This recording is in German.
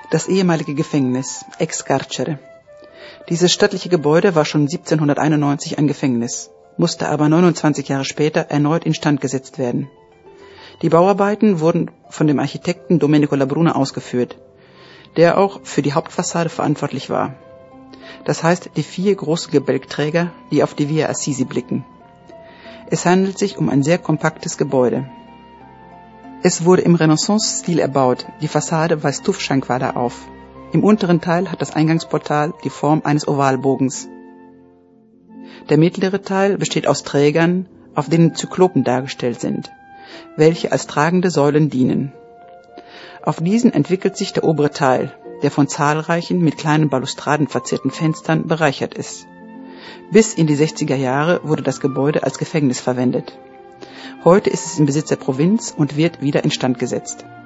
Das ehemalige Gefängnis, Ex Carcere. Dieses stattliche Gebäude war schon 1791 ein Gefängnis, musste aber 29 Jahre später erneut instand gesetzt werden. Die Bauarbeiten wurden von dem Architekten Domenico Labruna ausgeführt, der auch für die Hauptfassade verantwortlich war. Das heißt, die 4 großen Gebälkträger, die auf die Via Assisi blicken. Es handelt sich um ein sehr kompaktes Gebäude. Es wurde im Renaissance-Stil erbaut, die Fassade weist Tuffsteinquader auf. Im unteren Teil hat das Eingangsportal die Form eines Ovalbogens. Der mittlere Teil besteht aus Trägern, auf denen Zyklopen dargestellt sind, welche als tragende Säulen dienen. Auf diesen entwickelt sich der obere Teil, der von zahlreichen mit kleinen Balustraden verzierten Fenstern bereichert ist. Bis in die 60er Jahre wurde das Gebäude als Gefängnis verwendet. Heute ist es im Besitz der Provinz und wird wieder instand gesetzt.